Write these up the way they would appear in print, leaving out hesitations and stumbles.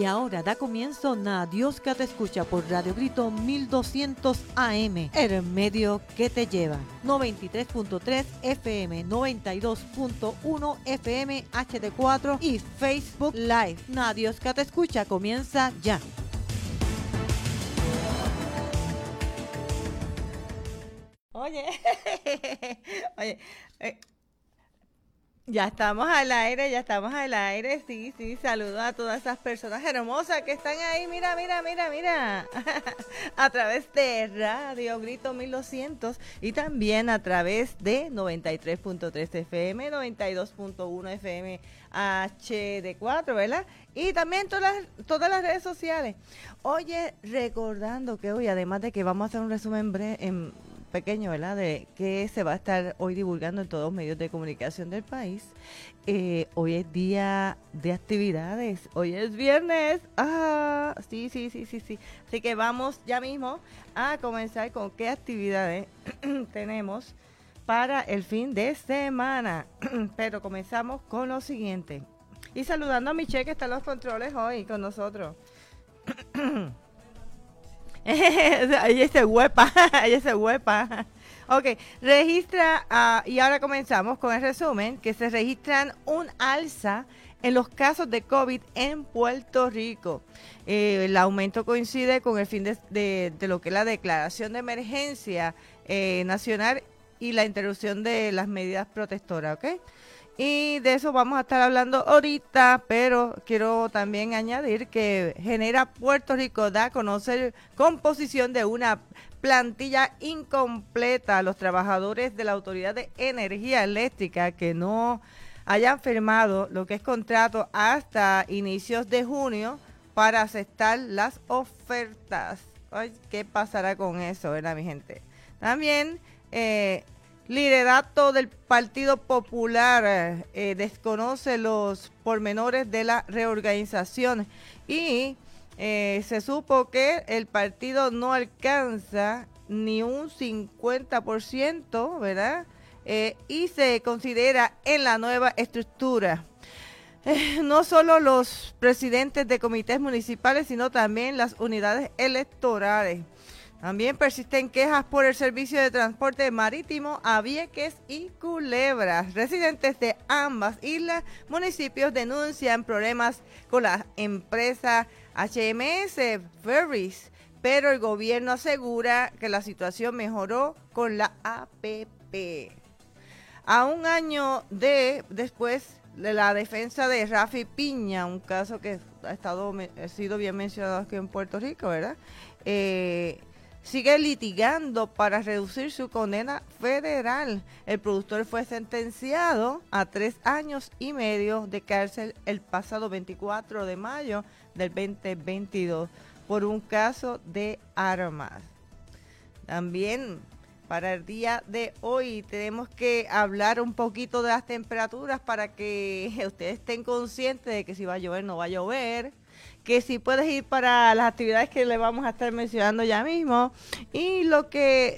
Y ahora da comienzo Na Dios que te escucha por Radio Grito 1200 AM, el medio que te lleva. 93.3 FM, 92.1 FM HD4 y Facebook Live. Na Dios que te escucha comienza ya. Oye, oye, ya estamos al aire, sí, saludo a todas esas personas hermosas que están ahí, mira, a través de Radio Grito 1200 y también a través de 93.3 FM, 92.1 FM HD4, ¿verdad? Y también todas las redes sociales. Oye, recordando que hoy, además de que vamos a hacer un resumen pequeño, ¿verdad?, de que se va a estar hoy divulgando en todos los medios de comunicación del país. Hoy es día de actividades, hoy es viernes, sí. Así que vamos ya mismo a comenzar con qué actividades tenemos para el fin de semana. Pero comenzamos con lo siguiente. Y saludando a Michelle, que está en los controles hoy con nosotros. Ahí se huepa. Ok, registra, y ahora comenzamos con el resumen, que se registran un alza en los casos de COVID en Puerto Rico. El aumento coincide con el fin de lo que es la declaración de emergencia nacional y la interrupción de las medidas protectoras, ¿ok? Y de eso vamos a estar hablando ahorita, pero quiero también añadir que Genera Puerto Rico da a conocer composición de una plantilla incompleta a los trabajadores de la Autoridad de Energía Eléctrica que no hayan firmado lo que es contrato hasta inicios de junio para aceptar las ofertas. Ay, ¿qué pasará con eso, verdad, mi gente? También liderato del Partido Popular desconoce los pormenores de la reorganización y se supo que el partido no alcanza ni un 50%, ¿verdad? Y se considera en la nueva estructura. No solo los presidentes de comités municipales, sino también las unidades electorales. También persisten quejas por el servicio de transporte marítimo a Vieques y Culebra. Residentes de ambas islas, municipios denuncian problemas con la empresa HMS Ferries, pero el gobierno asegura que la situación mejoró con la APP. A un año después de la defensa de Rafi Piña, un caso que ha sido bien mencionado aquí en Puerto Rico, ¿verdad? Sigue litigando para reducir su condena federal. El productor fue sentenciado a 3 años y medio de cárcel el pasado 24 de mayo del 2022 por un caso de armas. También para el día de hoy tenemos que hablar un poquito de las temperaturas para que ustedes estén conscientes de que si va a llover no va a llover, que si puedes ir para las actividades que le vamos a estar mencionando ya mismo, y lo que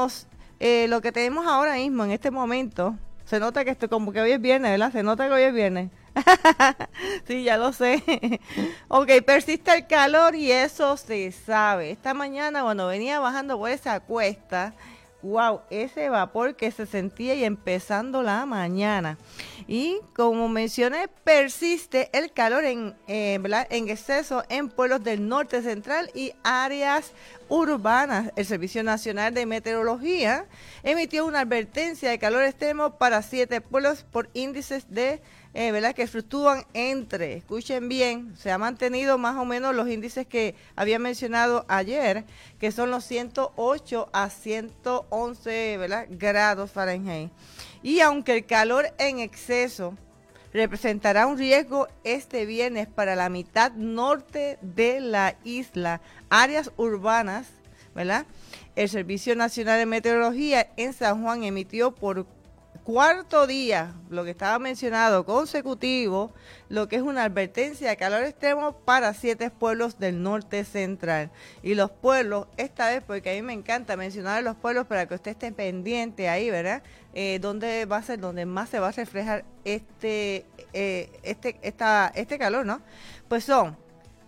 tenemos ahora mismo en este momento. Se nota que esto como que hoy es viernes, ¿verdad? Se nota que hoy es viernes. Sí, ya lo sé. Ok, persiste el calor y eso se sabe. Esta mañana cuando venía bajando por esa cuesta, wow, ese vapor que se sentía y empezando la mañana. Y como mencioné, persiste el calor en exceso en pueblos del norte central y áreas urbanas. El Servicio Nacional de Meteorología emitió una advertencia de calor extremo para 7 pueblos por índices de que fluctúan escuchen bien, se ha mantenido más o menos los índices que había mencionado ayer, que son los 108 a 111, grados Fahrenheit. Y aunque el calor en exceso representará un riesgo este viernes para la mitad norte de la isla, áreas urbanas, ¿verdad? El Servicio Nacional de Meteorología en San Juan emitió por cuarto día, lo que estaba mencionado, consecutivo, lo que es una advertencia de calor extremo para 7 pueblos del norte central. Y los pueblos, esta vez, porque a mí me encanta mencionar los pueblos para que usted esté pendiente ahí, ¿verdad? Donde va a ser donde más se va a reflejar este calor, ¿no? Pues son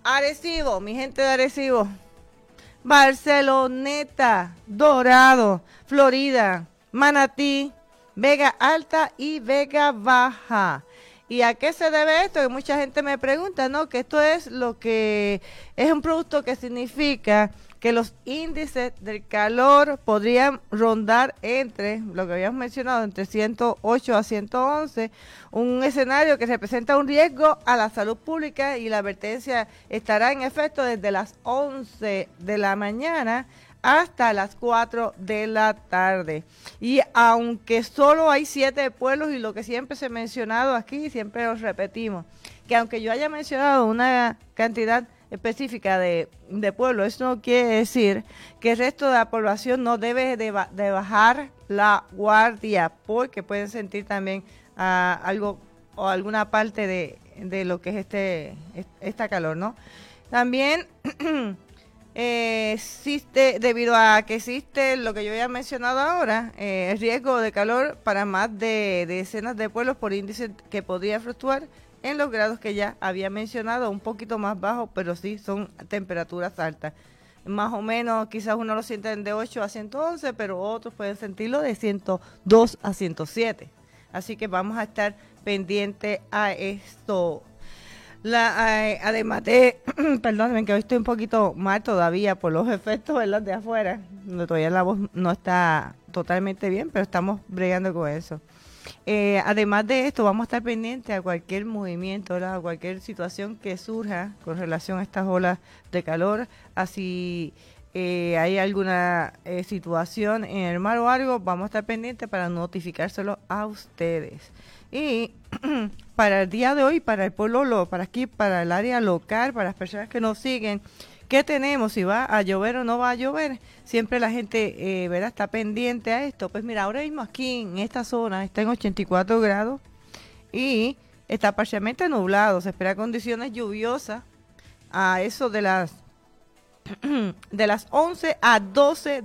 Arecibo, mi gente de Arecibo, Barceloneta, Dorado, Florida, Manatí, Vega Alta y Vega Baja. ¿Y a qué se debe esto? Que mucha gente me pregunta, ¿no? Que esto es lo que es un producto que significa que los índices del calor podrían rondar entre, lo que habíamos mencionado, entre 108 a 111, un escenario que representa un riesgo a la salud pública, y la advertencia estará en efecto desde las 11 de la mañana hasta las 4 de la tarde. Y aunque solo hay 7 pueblos, y lo que siempre se ha mencionado aquí, siempre lo repetimos, que aunque yo haya mencionado una cantidad específica de pueblos, eso no quiere decir que el resto de la población no debe de bajar la guardia, porque pueden sentir también algo o alguna parte de lo que es esta calor, ¿no? También existe, debido a que existe lo que yo ya he mencionado ahora, el riesgo de calor para más de decenas de pueblos por índice que podría fluctuar en los grados que ya había mencionado, un poquito más bajo, pero sí son temperaturas altas. Más o menos, quizás uno lo sienten de 8 a 111, pero otros pueden sentirlo de 102 a 107. Así que vamos a estar pendientes a esto. Además de, perdónenme que hoy estoy un poquito mal todavía por los efectos, ¿verdad?, de afuera. Todavía la voz no está totalmente bien, pero estamos bregando con eso. Además de esto, vamos a estar pendientes a cualquier movimiento, ¿verdad?, a cualquier situación que surja con relación a estas olas de calor. Así hay alguna situación en el mar o algo, vamos a estar pendientes para notificárselo a ustedes. Y para el día de hoy, para el pueblo, para aquí, para el área local, para las personas que nos siguen, ¿qué tenemos? Si va a llover o no va a llover. Siempre la gente ¿verdad?, está pendiente a esto. Pues mira, ahora mismo aquí en esta zona está en 84 grados y está parcialmente nublado. Se espera condiciones lluviosas a eso de las 11 a 12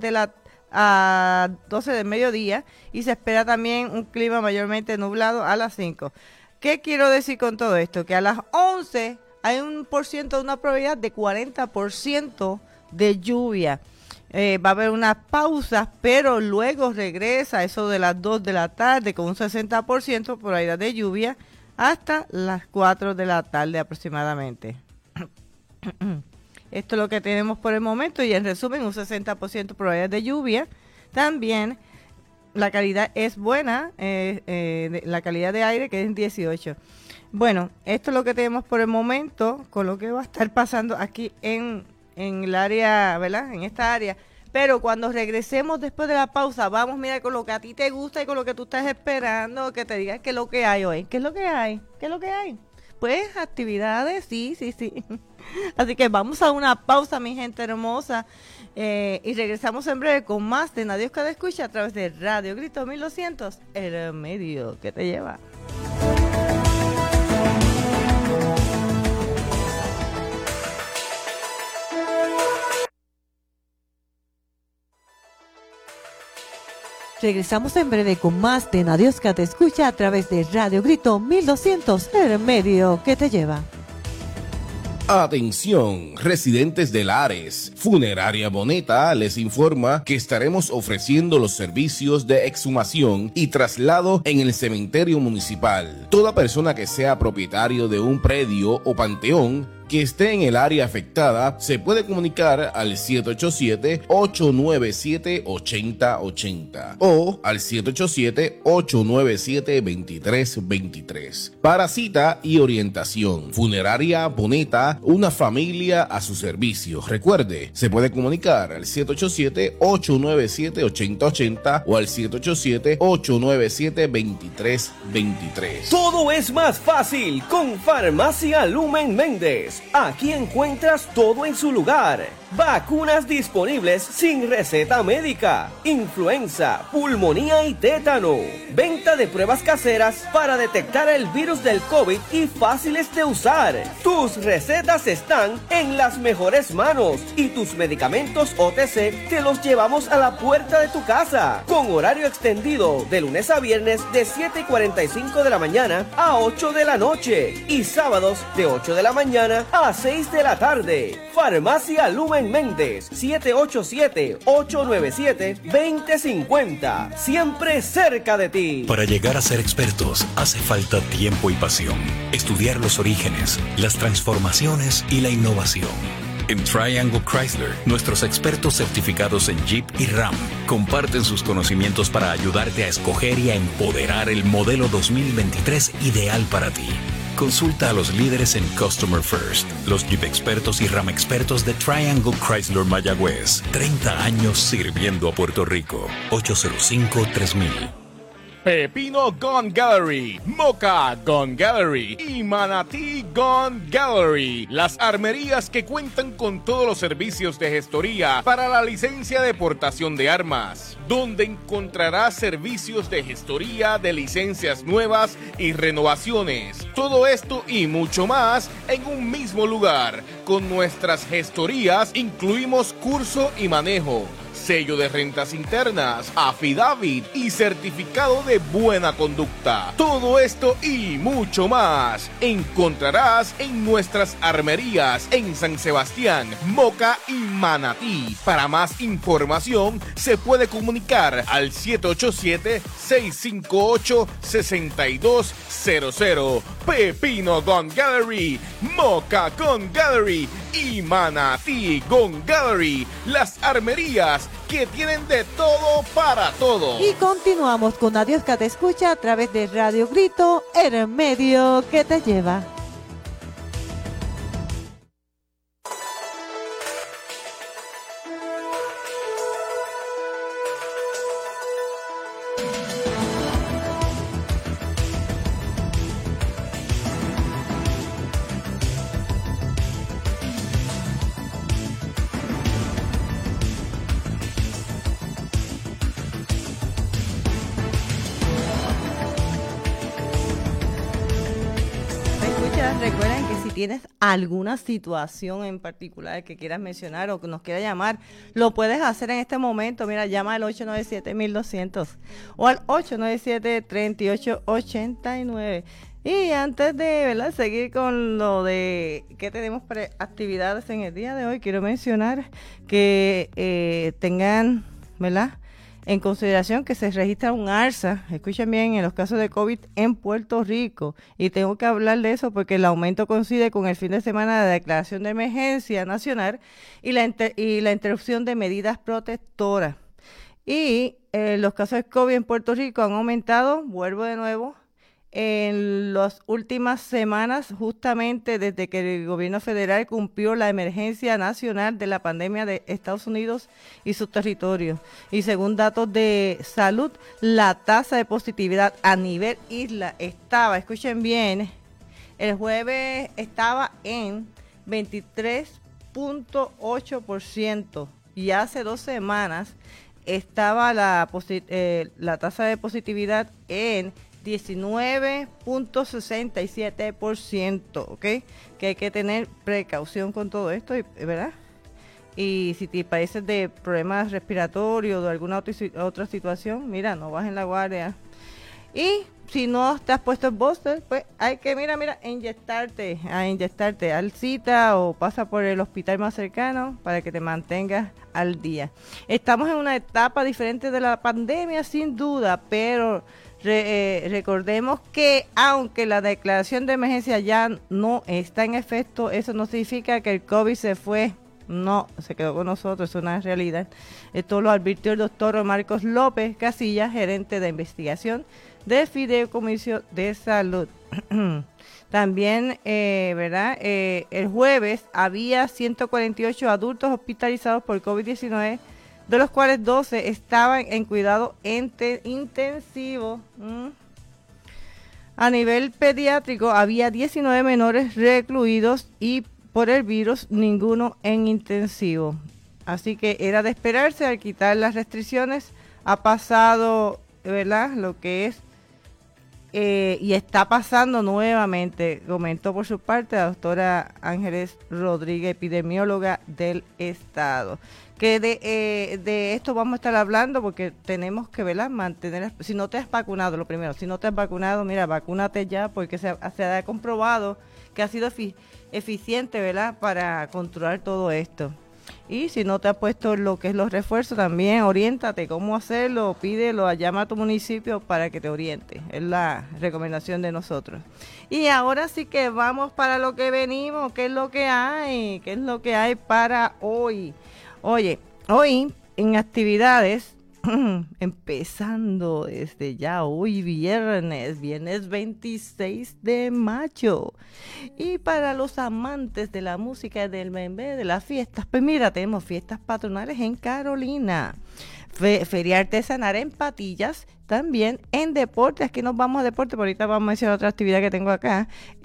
del mediodía, y se espera también un clima mayormente nublado a las 5. ¿Qué quiero decir con todo esto? Que a las 11 hay un porciento de una probabilidad de 40% de lluvia. Va a haber unas pausas, pero luego regresa a eso de las 2 de la tarde con un 60% de probabilidad de lluvia hasta las 4 de la tarde aproximadamente. Esto es lo que tenemos por el momento, y en resumen, un 60% de probabilidad de lluvia. También la calidad es buena, la calidad de aire, que es 18. Bueno, esto es lo que tenemos por el momento, con lo que va a estar pasando aquí en el área, ¿verdad?, en esta área. Pero cuando regresemos después de la pausa, vamos, mira, con lo que a ti te gusta y con lo que tú estás esperando, que te digas qué es lo que hay hoy. ¿Qué es lo que hay? ¿Qué es lo que hay? Pues actividades, sí. Así que vamos a una pausa, mi gente hermosa, y regresamos en breve con más de Nadie Oscar Escucha a través de Radio Grito 1200, el medio que te lleva. Regresamos en breve con más de Nadie Oscar Te Escucha a través de Radio Grito 1200, el medio que te lleva. Atención, residentes de Lares. Funeraria Boneta les informa que estaremos ofreciendo los servicios de exhumación y traslado en el cementerio municipal. Toda persona que sea propietario de un predio o panteón que esté en el área afectada se puede comunicar al 787-897-8080 o al 787-897-2323 para cita y orientación. Funeraria Boneta, una familia a su servicio. Recuerde, se puede comunicar al 787-897-8080 o al 787-897-2323. Todo es más fácil con Farmacia Lumen Méndez. Aquí encuentras todo en su lugar. Vacunas disponibles sin receta médica. Influenza, pulmonía y tétano. Venta de pruebas caseras para detectar el virus del COVID y fáciles de usar. Tus recetas están en las mejores manos y tus medicamentos OTC te los llevamos a la puerta de tu casa. Con horario extendido de lunes a viernes de 7:45 de la mañana a 8 de la noche y sábados de 8 de la mañana a 6 de la tarde. Farmacia Lumen Méndez, 787-897-2050. Siempre cerca de ti. Para llegar a ser expertos hace falta tiempo y pasión. Estudiar los orígenes, las transformaciones y la innovación. En Triangle Chrysler, nuestros expertos certificados en Jeep y Ram comparten sus conocimientos para ayudarte a escoger y a empoderar el modelo 2023 ideal para ti. Consulta a los líderes en Customer First, los Jeep expertos y Ram expertos de Triangle Chrysler Mayagüez. 30 años sirviendo a Puerto Rico. 805-3000. Pepino Gun Gallery, Moca Gun Gallery y Manatí Gun Gallery. Las armerías que cuentan con todos los servicios de gestoría para la licencia de portación de armas, donde encontrarás servicios de gestoría de licencias nuevas y renovaciones. Todo esto y mucho más en un mismo lugar. Con nuestras gestorías incluimos curso y manejo, sello de rentas internas, affidavit y certificado de buena conducta. Todo esto y mucho más encontrarás en nuestras armerías en San Sebastián, Moca y Manatí. Para más información se puede comunicar al 787-658-6200. Pepino Gun Gallery, Moca Gun Gallery y Manatí Gun Gallery. Las armerías que tienen de todo para todo. Y continuamos con Adiós que te escucha a través de Radio Grito, el medio que te lleva. Recuerden que si tienes alguna situación en particular que quieras mencionar o que nos quieras llamar, lo puedes hacer en este momento. Mira, llama al 897-1200 o al 897-3889. Y antes de, ¿verdad?, seguir con lo de que tenemos para actividades en el día de hoy, quiero mencionar que tengan, ¿verdad?, en consideración que se registra un alza, escuchen bien, en los casos de COVID en Puerto Rico. Y tengo que hablar de eso porque el aumento coincide con el fin de semana de la declaración de emergencia nacional y la interrupción de medidas protectoras. Y los casos de COVID en Puerto Rico han aumentado, vuelvo de nuevo, en las últimas semanas, justamente desde que el gobierno federal cumplió la emergencia nacional de la pandemia de Estados Unidos y sus territorios. Y según datos de salud, la tasa de positividad a nivel isla estaba, escuchen bien, el jueves estaba en 23.8% y hace 2 semanas estaba la tasa de positividad en 19.67%, ¿ok? Que hay que tener precaución con todo esto, ¿verdad? Y si te padeces de problemas respiratorios o de alguna otra situación, mira, no bajes la guardia. Y si no te has puesto el booster, pues hay que, inyectarte al cita o pasa por el hospital más cercano para que te mantengas al día. Estamos en una etapa diferente de la pandemia, sin duda, pero recordemos que aunque la declaración de emergencia ya no está en efecto, eso no significa que el COVID se fue. No, se quedó con nosotros, es una realidad. Esto lo advirtió el doctor Marcos López Casillas, gerente de investigación de Fideicomiso de Salud. También, el jueves había 148 adultos hospitalizados por COVID-19, de los cuales 12 estaban en cuidado intensivo. A nivel pediátrico había 19 menores recluidos y por el virus, ninguno en intensivo. Así que era de esperarse. Al quitar las restricciones ha pasado, ¿verdad?, lo que es y está pasando nuevamente, comentó por su parte la doctora Ángeles Rodríguez, epidemióloga del estado. Que de esto vamos a estar hablando porque tenemos que, ¿verdad?, mantener, si no te has vacunado, lo primero, si no te has vacunado, mira, vacúnate ya porque se ha comprobado que ha sido eficiente, ¿verdad?, para controlar todo esto. Y si no te has puesto lo que es los refuerzos, también oriéntate cómo hacerlo, pídelo, llama a tu municipio para que te oriente. Es la recomendación de nosotros. Y ahora sí que vamos para lo que venimos, qué es lo que hay para hoy. Oye, hoy en actividades, empezando desde ya hoy viernes 26 de mayo. Y para los amantes de la música, del bembé, de las fiestas, pues mira, tenemos fiestas patronales en Carolina, feria artesanal en Patillas, también en deporte. Aquí nos vamos a deporte, pero ahorita vamos a mencionar otra actividad que tengo acá.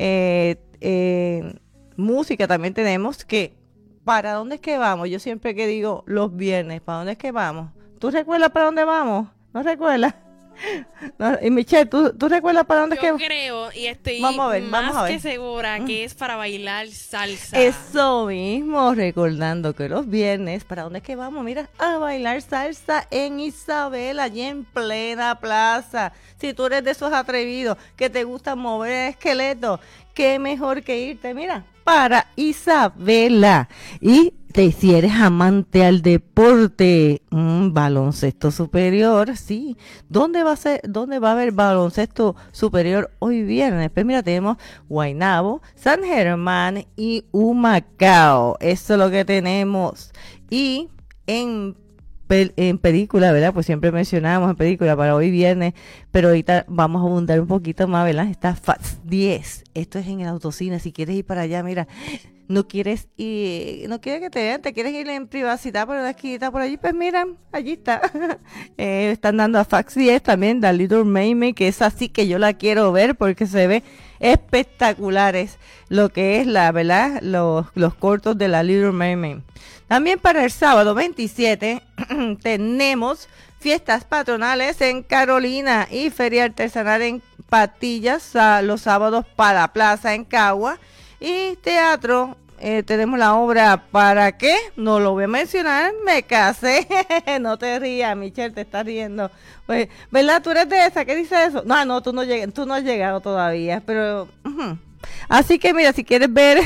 Música también tenemos que, ¿para dónde es que vamos? Yo siempre que digo los viernes, ¿para dónde es que vamos? ¿Tú recuerdas para dónde vamos? ¿No recuerdas? No, y Michelle, ¿tú recuerdas para dónde es que vamos? Yo creo y estoy vamos más a ver. que segura que es para bailar salsa. Eso mismo, recordando que los viernes, ¿para dónde es que vamos? Mira, a bailar salsa en Isabel, allí en plena plaza. Si tú eres de esos atrevidos que te gusta mover el esqueleto, qué mejor que irte, mira, para Isabela. Y si eres amante al deporte, baloncesto superior, sí. ¿Dónde va a haber baloncesto superior hoy viernes? Pues mira, tenemos Guaynabo, San Germán y Humacao. Eso es lo que tenemos. Y en película, ¿verdad? Pues siempre mencionamos en película para hoy viernes, pero ahorita vamos a abundar un poquito más, ¿verdad? Está Fast 10. Esto es en el autocine. Si quieres ir para allá, mira, no quieres que te vean, te quieres ir en privacidad por una esquinita por allí, pues mira, allí está. Están dando a Fox 10 también, The Little Mermaid, que es así que yo la quiero ver porque se ve espectaculares lo que es la, ¿verdad?, los cortos de la Little Mermaid. También para el sábado 27 tenemos fiestas patronales en Carolina y feria artesanal en Patillas, los sábados para Plaza en Cagua. Y teatro, tenemos la obra ¿Para qué? No lo voy a mencionar, me casé. No te rías, Michelle, te estás riendo. Pues, ¿verdad? ¿Tú eres de esa? ¿Qué dice eso? No, tú no has llegado todavía, pero... Así que mira, si quieres ver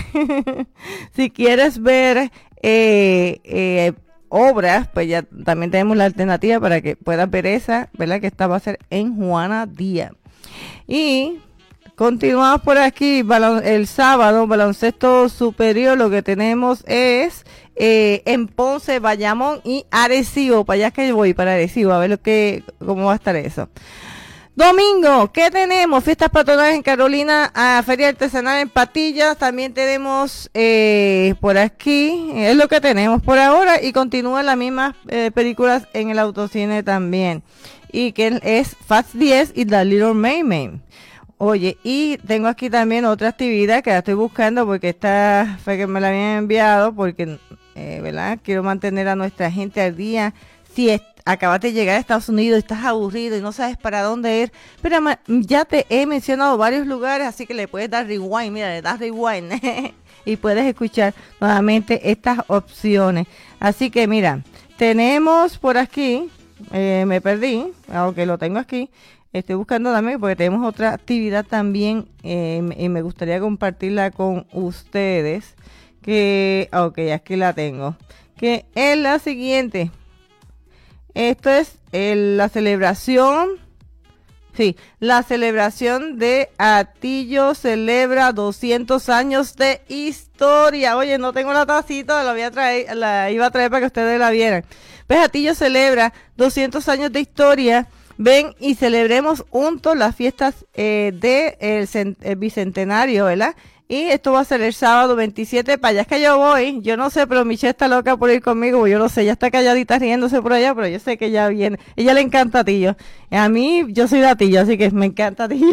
obras, pues ya también tenemos la alternativa para que puedas ver esa, ¿verdad? Que esta va a ser en Juana Díaz. Y... continuamos por aquí, el sábado, baloncesto superior, lo que tenemos es en Ponce, Bayamón y Arecibo. Para allá es que voy, para Arecibo, a ver cómo va a estar eso. Domingo, ¿qué tenemos? Fiestas patronales en Carolina, feria artesanal en Patillas. También tenemos por aquí, es lo que tenemos por ahora. Y continúan las mismas películas en el autocine también. Y que es Fast 10 y The Little Mermaid. Oye, y tengo aquí también otra actividad que la estoy buscando porque esta fue que me la habían enviado porque, ¿verdad? Quiero mantener a nuestra gente al día. Si acabas de llegar a Estados Unidos, estás aburrido y no sabes para dónde ir, pero ya te he mencionado varios lugares, así que le puedes dar rewind, mira, le das rewind y puedes escuchar nuevamente estas opciones. Así que mira, tenemos por aquí, me perdí, aunque lo tengo aquí. Estoy buscando también porque tenemos otra actividad también y me gustaría compartirla con ustedes. Aquí la tengo. Que es la siguiente. Esto es la celebración. Sí, la celebración de Atillo celebra 200 años de historia. Oye, no tengo la tacita, la iba a traer para que ustedes la vieran. Pues Atillo celebra 200 años de historia ven y celebremos juntos las fiestas del bicentenario, ¿verdad? Y esto va a ser el sábado 27, para allá es que yo voy, yo no sé, pero Michelle está loca por ir conmigo, yo lo sé, ella está calladita riéndose por allá, pero yo sé que ella viene, ella le encanta Atillo, a mí, yo soy de Atillo, así que me encanta Atillo.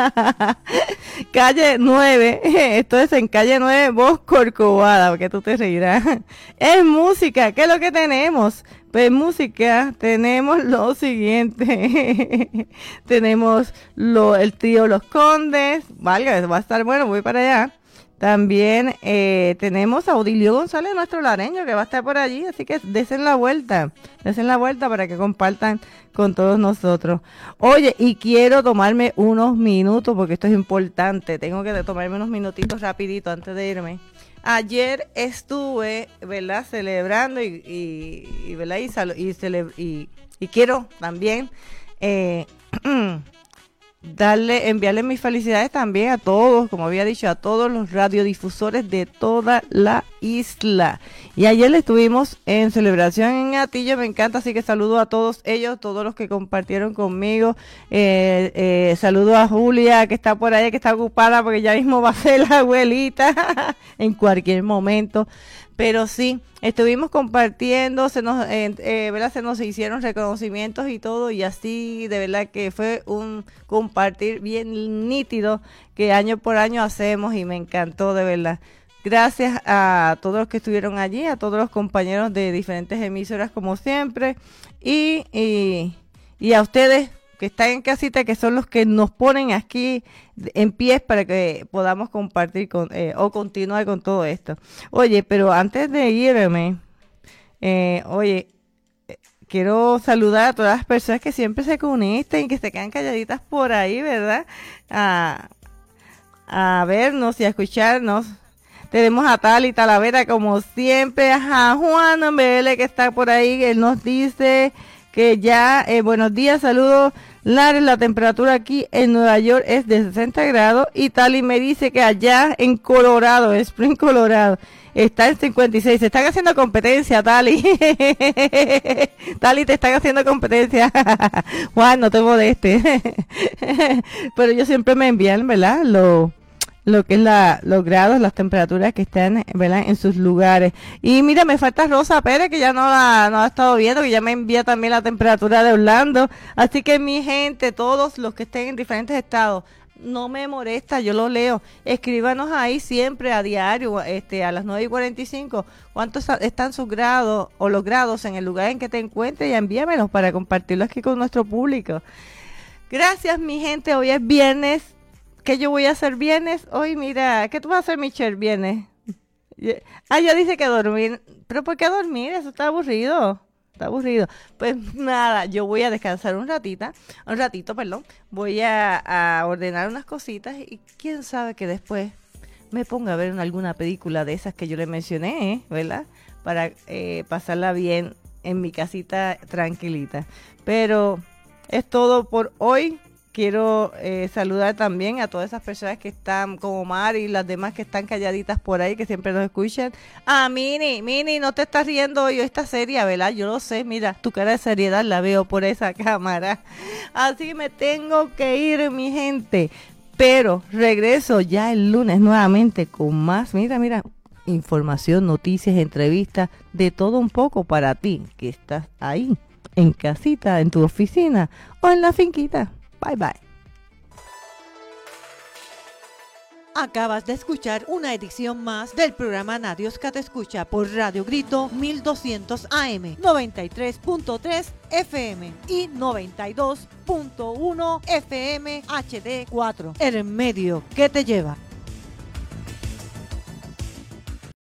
Calle 9, esto es en calle 9, Voz Corcovada, porque tú te reirás. Es música, ¿qué es lo que tenemos? Pues música, tenemos lo siguiente, tenemos el trío Los Condes, valga, va a estar bueno, voy para allá. También tenemos a Odilio González, nuestro lareño, que va a estar por allí, así que desen la vuelta para que compartan con todos nosotros. Oye, y quiero tomarme unos minutos, porque esto es importante, tengo que tomarme unos minutitos rapidito antes de irme. Ayer estuve, ¿verdad?, celebrando y ¿verdad?, y quiero también enviarle mis felicidades también a todos, como había dicho, a todos los radiodifusores de toda la isla. Y ayer estuvimos en celebración en Atillo, me encanta, así que saludo a todos ellos, todos los que compartieron conmigo. Saludo a Julia, que está por ahí, que está ocupada porque ya mismo va a ser la abuelita en cualquier momento. Pero sí, estuvimos compartiendo, ¿verdad? Se nos hicieron reconocimientos y todo, y así de verdad que fue un compartir bien nítido que año por año hacemos, y me encantó de verdad. Gracias a todos los que estuvieron allí, a todos los compañeros de diferentes emisoras como siempre, y a ustedes que están en casita, que son los que nos ponen aquí en pie para que podamos compartir o continuar con todo esto. Oye, pero antes de irme, quiero saludar a todas las personas que siempre se conectan y que se quedan calladitas por ahí, ¿verdad? A vernos y a escucharnos. Tenemos a Tali Talavera, como siempre, a Juan Ambele, que está por ahí, él nos dice que ya, buenos días, saludos. Lares, la temperatura aquí en Nueva York es de 60 grados y Tali me dice que allá en Colorado, Spring, Colorado, está en 56. Se están haciendo competencia, Tali. Tali, te están haciendo competencia. Juan, no te molestes. Pero ellos siempre me envían, ¿verdad?, lo que es los grados, las temperaturas que están, ¿verdad?, en sus lugares. Y mira, me falta Rosa Pérez, que ya no la ha estado viendo, que ya me envía también la temperatura de Orlando. Así que mi gente, todos los que estén en diferentes estados, no me molesta, yo lo leo. Escríbanos ahí siempre a diario, a las 9:45, cuántos están sus grados o los grados en el lugar en que te encuentres, y envíamelos para compartirlos aquí con nuestro público. Gracias, mi gente. Hoy es viernes. ¿Qué yo voy a hacer viernes? Hoy, mira, ¿qué tú vas a hacer, Michelle, viernes? Ya dice que dormir. ¿Pero por qué dormir? Eso está aburrido. Está aburrido. Pues nada, yo voy a descansar un ratito, Voy a ordenar unas cositas y quién sabe que después me ponga a ver alguna película de esas que yo le mencioné, ¿verdad? Para pasarla bien en mi casita tranquilita. Pero es todo por hoy. Quiero saludar también a todas esas personas que están, como Mari y las demás que están calladitas por ahí, que siempre nos escuchan. Mini, no te estás riendo hoy, está seria, ¿verdad? Yo lo sé, mira, tu cara de seriedad la veo por esa cámara. Así me tengo que ir, mi gente. Pero regreso ya el lunes nuevamente con más, mira, información, noticias, entrevistas, de todo un poco para ti, que estás ahí, en casita, en tu oficina o en la finquita. Bye, bye. Acabas de escuchar una edición más del programa Nadiosca Te Escucha por Radio Grito 1200 AM, 93.3 FM y 92.1 FM HD4. El medio que te lleva.